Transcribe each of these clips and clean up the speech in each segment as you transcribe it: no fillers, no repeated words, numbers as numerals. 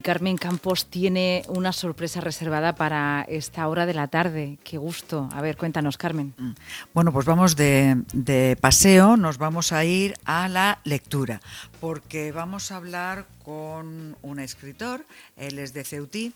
Carmen Campos tiene una sorpresa reservada para esta hora de la tarde. Qué gusto. A ver, cuéntanos, Carmen. Bueno, pues vamos de paseo, nos vamos a ir a la lectura, porque vamos a hablar con un escritor, él es de Ceutí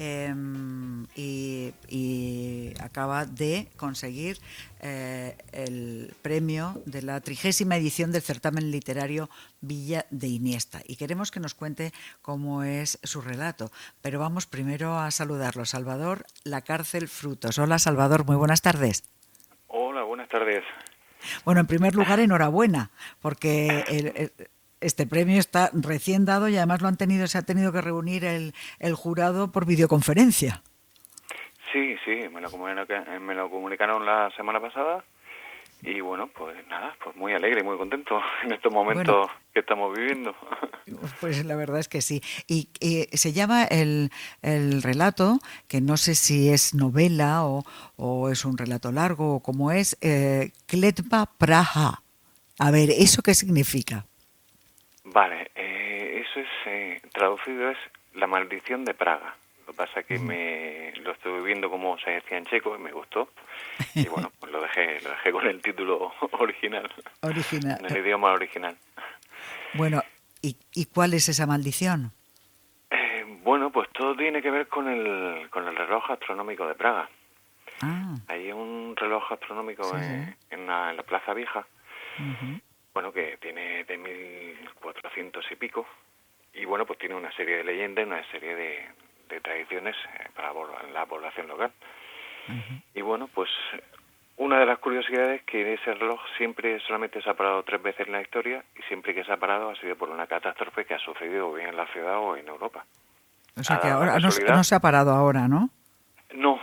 y acaba de conseguir el premio de la 30ª edición del certamen literario Villa de Iniesta, y queremos que nos cuente cómo es su relato, pero vamos primero a saludarlo. Salvador La Cárcel Frutos. Hola, Salvador, muy buenas tardes. Hola, buenas tardes. Bueno, en primer lugar, enhorabuena, porque este premio está recién dado y además se ha tenido que reunir el jurado por videoconferencia. Sí, me lo comunicaron la semana pasada y bueno, pues nada, pues muy alegre y muy contento en estos momentos que estamos viviendo. Pues la verdad es que sí. Y se llama el relato, que no sé si es novela o es un relato largo o cómo es, Kletba Praha. A ver, ¿eso qué significa? Vale, eso es, traducido es La maldición de Praga. Lo que pasa es que lo estuve viendo como se decía en checo y me gustó. Y bueno, pues lo dejé con el título original, Original. en el idioma original. Bueno, ¿y cuál es esa maldición? Bueno, pues todo tiene que ver con el reloj astronómico de Praga. Ah, Hay un reloj astronómico sí, sí. en la Plaza Vieja, Uh-huh. bueno, que tiene de 1400 y pico, y bueno, pues tiene una serie de leyendas, una serie de tradiciones para la población local. Uh-huh. Y bueno, pues una de las curiosidades es que ese reloj solamente se ha parado 3 veces en la historia, y siempre que se ha parado ha sido por una catástrofe que ha sucedido o bien en la ciudad o en Europa. O sea Ha que dado la ahora casualidad. no se ha parado ahora, ¿no? No,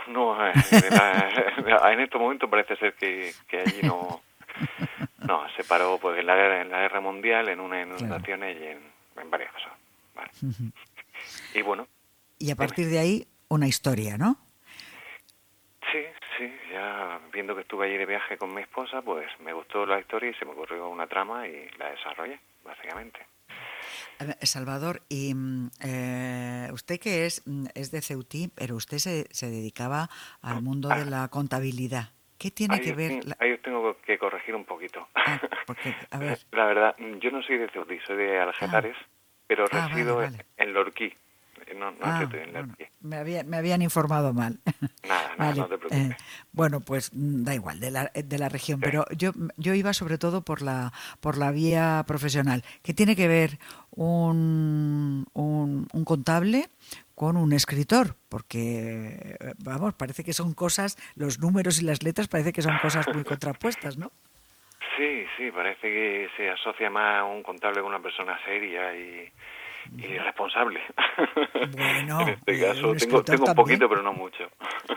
en estos momentos parece ser que allí no se paró pues en la guerra mundial, en unas Claro. inundaciones y en varias cosas. Vale. Uh-huh. Y bueno, Y a dime. partir de ahí, una historia, ¿no? Sí, ya viendo que estuve allí de viaje con mi esposa, pues me gustó la historia y se me ocurrió una trama y la desarrollé, básicamente. A ver, Salvador, y usted que es de Ceutí, pero usted se dedicaba al mundo de Ah, la contabilidad. ¿Qué tiene que ver ahí os tengo que corregir un poquito. porque, a ver, La verdad, yo no soy de Ceutí, soy de ah, Algetares, pero vale, resido vale. en Lorquí. No en Ceutí, en Bueno, Lorquí. me habían informado mal. Nada, Vale, no te preocupes. bueno, pues da igual de la región, Sí. pero yo iba sobre todo por la vía profesional. ¿Qué tiene que ver un contable con un escritor? Porque, vamos, parece que son cosas, los números y las letras parece que son cosas muy contrapuestas, ¿no? Sí, parece que se asocia más a un contable con una persona seria y responsable. En Bueno, este un caso, escritor tengo un también. poquito, pero no mucho.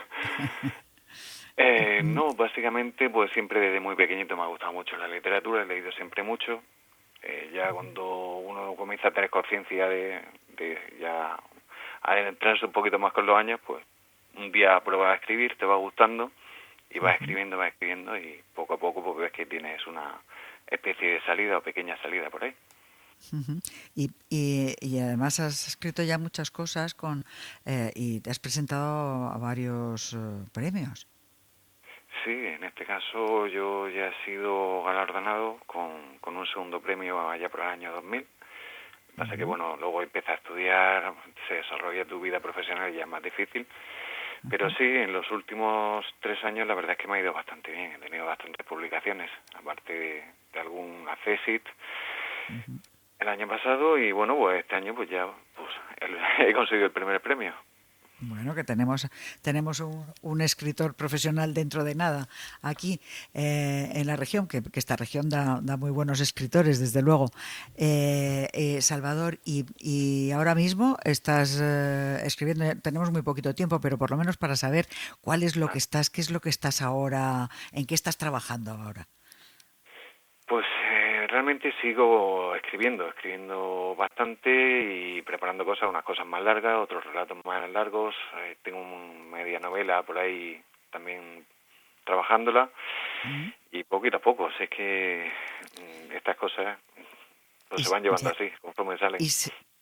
No, básicamente, pues siempre desde muy pequeñito me ha gustado mucho la literatura, he leído siempre mucho. Ya cuando uno comienza a tener conciencia de ya adentrarse un poquito más con los años, pues un día pruebas a escribir, te va gustando y vas escribiendo y poco a poco pues ves que tienes una especie de salida o pequeña salida por ahí. Uh-huh. Y además has escrito ya muchas cosas y te has presentado a varios premios. Sí, en este caso yo ya he sido galardonado con un segundo premio allá por el año 2000. Pasa que, Uh-huh. bueno, luego empiezas a estudiar, se desarrolla tu vida profesional y ya es más difícil. Pero Uh-huh. sí, en los últimos 3 años la verdad es que me ha ido bastante bien. He tenido bastantes publicaciones, aparte de algún accessit Uh-huh. el año pasado y, bueno, pues este año pues ya pues he conseguido el primer premio. Bueno, que tenemos un escritor profesional dentro de nada aquí en la región, que esta región da muy buenos escritores, desde luego. Salvador, y ahora mismo estás escribiendo, tenemos muy poquito tiempo, pero por lo menos para saber qué es lo que estás ahora, en qué estás trabajando ahora. Pues realmente sigo escribiendo bastante y preparando cosas, unas cosas más largas, otros relatos más largos. Tengo una media novela por ahí también trabajándola ¿Mm? y poquito a poco. Sé que estas cosas pues Y, se van llevando ya, así, conforme salen. y,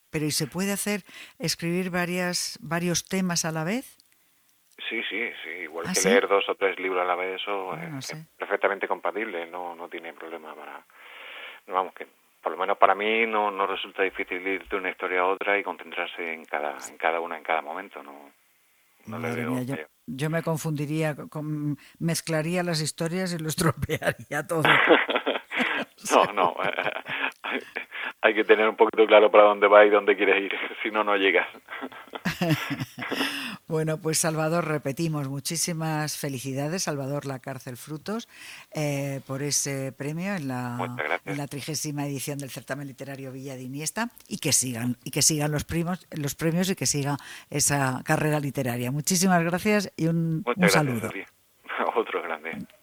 Pero ¿y se puede escribir varios temas a la vez? Sí, igual que ¿Ah, sí? leer 2 o 3 libros a la vez, eso No es sé. perfectamente compatible, no tiene problema para... Vamos, que por lo menos para mí no resulta difícil ir de una historia a otra y concentrarse en cada una, en cada momento, no le Madre veo... mía, yo me confundiría, mezclaría las historias y lo estropearía todo. No, hay que tener un poquito claro para dónde vas y dónde quieres ir, si no llegas. Bueno, pues Salvador, repetimos, muchísimas felicidades, Salvador Lacárcel Frutos, por ese premio en Muchas gracias. la 30ª edición del certamen literario Villa de Iniesta, y que sigan los premios y que siga esa carrera literaria. Muchísimas gracias y un Muchas gracias saludo. a ti. Otro grande.